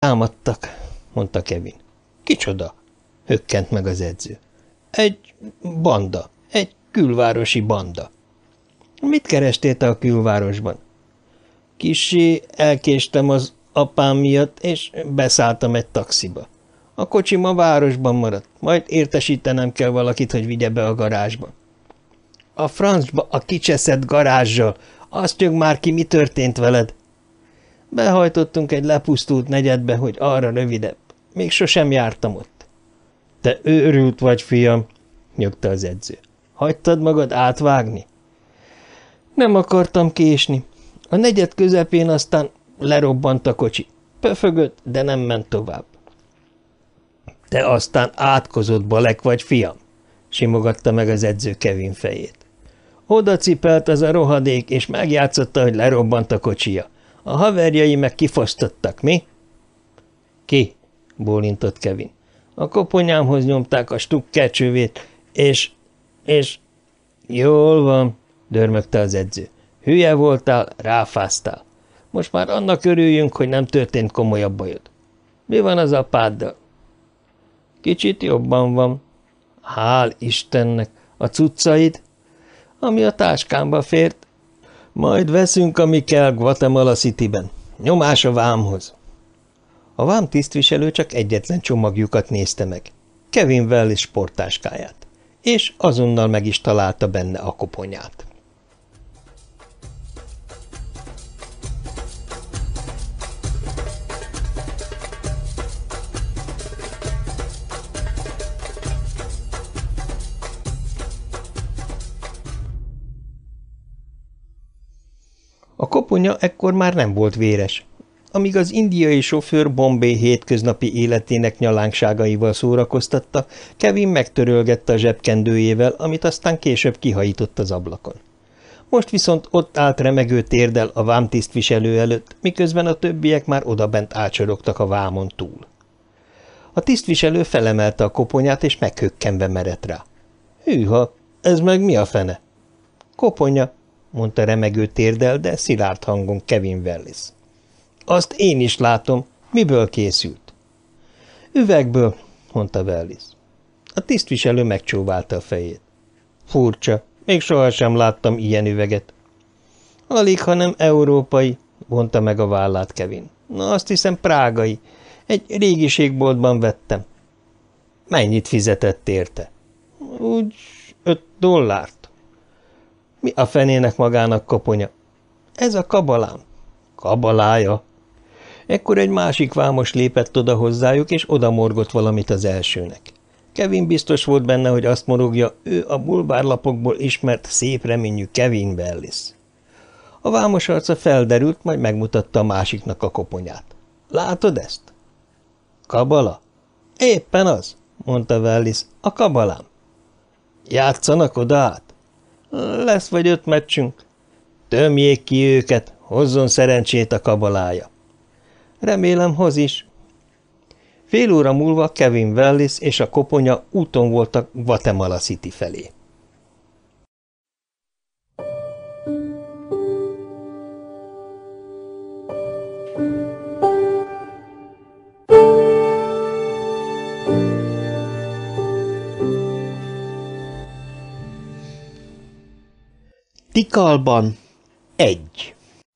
Támadtak, mondta Kevin. Kicsoda? Hökkent meg az edző. Egy banda, egy külvárosi banda. Mit kerestél te a külvárosban? Kissé elkéstem az apám miatt, és beszálltam egy taxiba. A kocsim a városban maradt, majd értesítenem kell valakit, hogy vigye be a garázsba. A francba a kicseszett garázsal, azt jögg már ki, mi történt veled? Behajtottunk egy lepusztult negyedbe, hogy arra rövidebb. Még sosem jártam ott. Te őrült vagy, fiam, nyögte az edző. Hagytad magad átvágni? Nem akartam késni. A negyed közepén aztán lerobbant a kocsi. Pöfögött, de nem ment tovább. Te aztán átkozott balek vagy, fiam, simogatta meg az edző Kevin fejét. Oda cipelt az a rohadék, és megjátszotta, hogy lerobbant a kocsija. A haverjai meg kifosztottak, mi? Ki? Bólintott Kevin. A koponyámhoz nyomták a stukkercsövét, és... Jól van, dörmögte az edző. Hülye voltál, ráfáztál. Most már annak örüljünk, hogy nem történt komolyabb bajod. Mi van az apáddal? Kicsit jobban van. Hál' Istennek. A cuccaid? Ami a táskámba fért. Majd veszünk, ami kell Guatemala Cityben. Nyomás a vámhoz. A vám tisztviselő csak egyetlen csomagjukat nézte meg. Kevin Wallis sporttáskáját. És azonnal meg is találta benne a koponyát. A koponya ekkor már nem volt véres. Amíg az indiai sofőr Bombay hétköznapi életének nyalánkságaival szórakoztatta, Kevin megtörölgette a zsebkendőjével, amit aztán később kihajított az ablakon. Most viszont ott állt remegő térdel a vámtisztviselő előtt, miközben a többiek már odabent ácsorogtak a vámon túl. A tisztviselő felemelte a koponyát, és meghökkenve merett rá. Hűha, ez meg mi a fene? Koponya, mondta remegő térdel, de szilárd hangon Kevin Wallis. Azt én is látom. Miből készült? Üvegből, mondta Wallis. A tisztviselő megcsóválta a fejét. Furcsa, még sohasem láttam ilyen üveget. Alig, hanem európai, vonta meg a vállát Kevin. Na, azt hiszem prágai. Egy régiségboltban vettem. Mennyit fizetett érte? Úgy $5. Mi a fenének magának koponya? Ez a kabalám. Kabalája? Ekkor egy másik vámos lépett oda hozzájuk, és odamorgott valamit az elsőnek. Kevin biztos volt benne, hogy azt morogja, ő a bulvárlapokból ismert szép reményű Kevin Wallis. A vámos arca felderült, majd megmutatta a másiknak a koponyát. Látod ezt? Kabala? Éppen az, mondta Wallis, a kabalám. Játszanak oda át? Lesz vagy 5 meccsünk. Tömjék ki őket, hozzon szerencsét a kabalája. Remélem, hoz is. Fél óra múlva Kevin Wallis és a koponya úton voltak Guatemala City felé. Tikalban 1.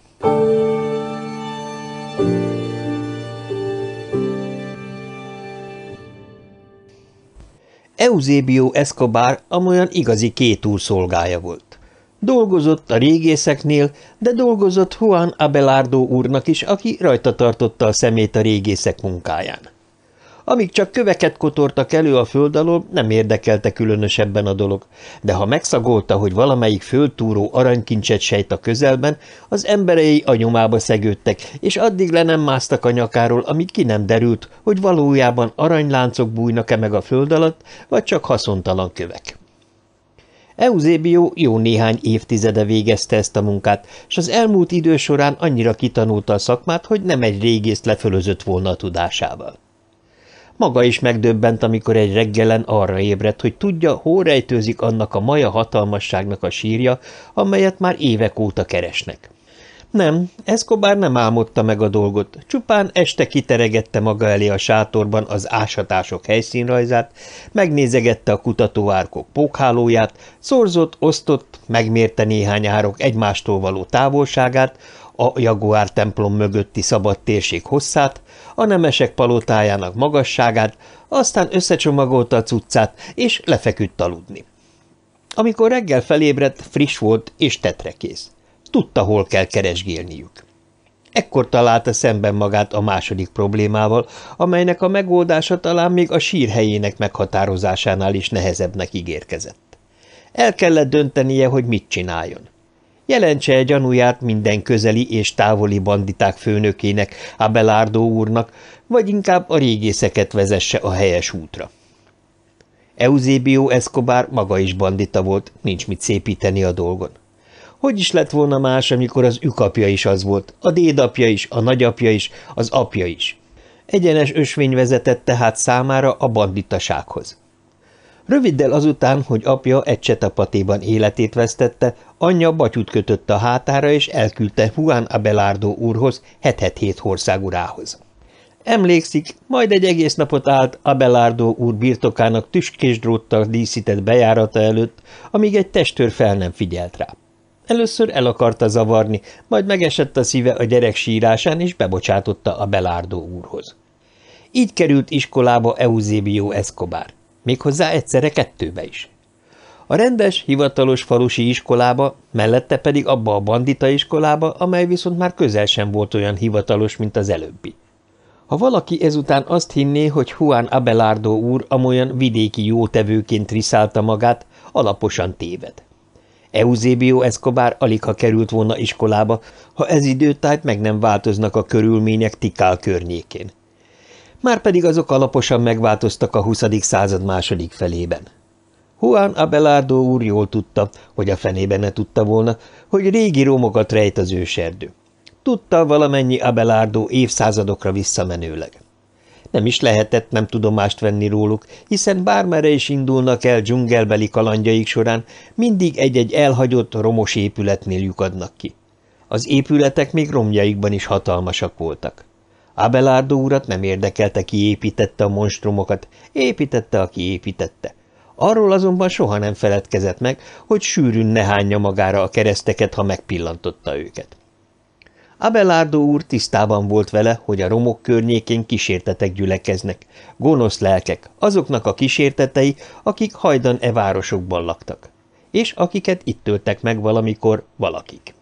Eusebio Escobar amolyan igazi kétúr szolgája volt. Dolgozott a régészeknél, de dolgozott Juan Abelardo úrnak is, aki rajta tartotta a szemét a régészek munkáján. Amíg csak köveket kotortak elő a föld alól, nem érdekelte különösebben a dolog, de ha megszagolta, hogy valamelyik földtúró aranykincset sejt a közelben, az emberei a nyomába szegődtek, és addig le nem másztak a nyakáról, amíg ki nem derült, hogy valójában aranyláncok bújnak-e meg a föld alatt, vagy csak haszontalan kövek. Eusebio jó néhány évtizede végezte ezt a munkát, és az elmúlt idő során annyira kitanulta a szakmát, hogy nem egy régészt lefölözött volna a tudásával. Maga is megdöbbent, amikor egy reggelen arra ébredt, hogy tudja, hol rejtőzik annak a maja hatalmasságnak a sírja, amelyet már évek óta keresnek. Nem, Escobar nem álmodta meg a dolgot, csupán este kiteregette maga elé a sátorban az ásatások helyszínrajzát, megnézegette a kutatóárkok pókhálóját, szorzott, osztott, megmérte néhány árok egymástól való távolságát, a Jaguár templom mögötti szabad térség hosszát, a nemesek palotájának magasságát, aztán összecsomagolta a cuccát, és lefeküdt aludni. Amikor reggel felébredt, friss volt és tetrekész. Tudta, hol kell keresgélniük. Ekkor találta szemben magát a második problémával, amelynek a megoldása talán még a sír helyének meghatározásánál is nehezebbnek ígérkezett. El kellett döntenie, hogy mit csináljon. Jelentse egy gyanúját minden közeli és távoli banditák főnökének, Abelardo úrnak, vagy inkább a régészeket vezesse a helyes útra. Eusebio Escobar maga is bandita volt, nincs mit szépíteni a dolgon. Hogy is lett volna más, amikor az ükapja is az volt, a dédapja is, a nagyapja is, az apja is. Egyenes ösvény vezetett tehát számára a banditasághoz. Röviddel azután, hogy apja egy csetapatéban életét vesztette, anyja batyút kötött a hátára, és elküldte Juan Abelardo úrhoz, 7 hországurához. Emlékszik, majd egy egész napot állt Abelardo úr birtokának tüskésdróttal díszített bejárata előtt, amíg egy testőr fel nem figyelt rá. Először el akarta zavarni, majd megesett a szíve a gyerek sírásán, és bebocsátotta Abelardo úrhoz. Így került iskolába Eusebio Escobar, méghozzá egyszerre 2-be is. A rendes, hivatalos falusi iskolába, mellette pedig abba a bandita iskolába, amely viszont már közel sem volt olyan hivatalos, mint az előbbi. Ha valaki ezután azt hinné, hogy Juan Abelardo úr amolyan vidéki jótevőként riszálta magát, alaposan téved. Eusebio Escobar aligha került volna iskolába, ha ez időtájt meg nem változnak a körülmények Tikal környékén. Márpedig azok alaposan megváltoztak a 20. század második felében. Juan Abelardo úr jól tudta, hogy a fenében ne tudta volna, hogy régi romokat rejt az őserdő. Tudta valamennyi Abelardo évszázadokra visszamenőleg. Nem is lehetett nem tudomást venni róluk, hiszen bármerre is indulnak el dzsungelbeli kalandjaik során, mindig egy-egy elhagyott, romos épületnél lyukadnak ki. Az épületek még romjaikban is hatalmasak voltak. Abelardo urat nem érdekelte, ki építette a monstrumokat, építette, aki építette. Arról azonban soha nem feledkezett meg, hogy sűrűn ne hányja magára a kereszteket, ha megpillantotta őket. Abelardo úr tisztában volt vele, hogy a romok környékén kísértetek gyülekeznek, gonosz lelkek, azoknak a kísértetei, akik hajdan városokban laktak, és akiket itt öltek meg valamikor valakik.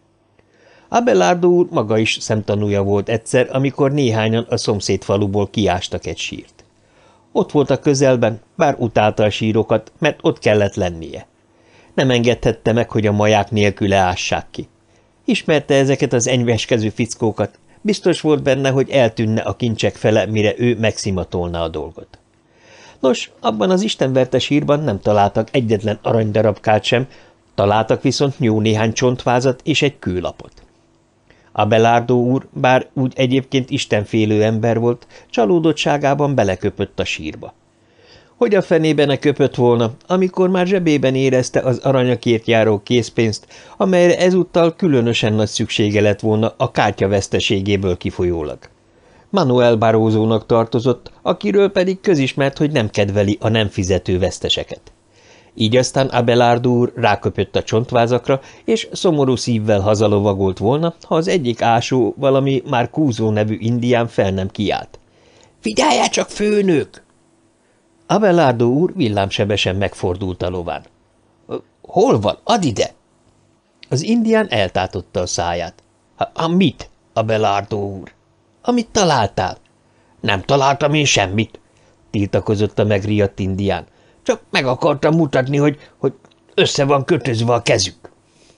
Abelardo úr maga is szemtanúja volt egyszer, amikor néhányan a szomszéd faluból kiástak egy sírt. Ott volt a közelben, bár utálta a sírokat, mert ott kellett lennie. Nem engedhette meg, hogy a maják nélküle ássák ki. Ismerte ezeket az enyveskező fickókat, biztos volt benne, hogy eltűnne a kincsek fele, mire ő megszimatolna a dolgot. Nos, abban az istenverte sírban nem találtak egyetlen aranydarabkát sem, találtak viszont jó néhány csontvázat és egy kőlapot. Abelardo úr, bár úgy egyébként istenfélő ember volt, csalódottságában beleköpött a sírba. Hogy a fenében ne köpött volna, amikor már zsebében érezte az aranyakért járó készpénzt, amelyre ezúttal különösen nagy szüksége lett volna a kártya veszteségéből kifolyólag. Manuel Barroso-nak tartozott, akiről pedig közismert, hogy nem kedveli a nem fizető veszteseket. Így aztán Abelardo úr ráköpött a csontvázakra, és szomorú szívvel hazalovagolt volna, ha az egyik ásó, valami már Kúzó nevű indián fel nem kiált. – Figyelj csak, főnök! Abelardo úr villámsebesen megfordult a lován. – Hol van? Add ide! Az indián eltátotta a száját. – Mit, Abelardo úr? – Amit találtál. – Nem találtam én semmit! – tiltakozott a megriadt indián. – Csak meg akartam mutatni, hogy össze van kötözve a kezük.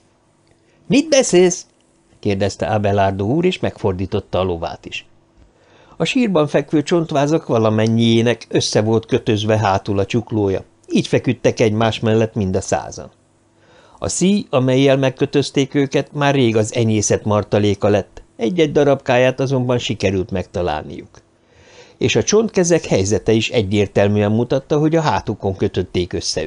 – Mit beszélsz? – kérdezte Abelardo úr, és megfordította a lovát is. A sírban fekvő csontvázak valamennyiének össze volt kötözve hátul a csuklója, így feküdtek egymás mellett mind a 100-an. A szíj, amellyel megkötözték őket, már rég az enyészet martaléka lett, egy-egy darabkáját azonban sikerült megtalálniuk. És a csontkezek helyzete is egyértelműen mutatta, hogy a hátukon kötötték össze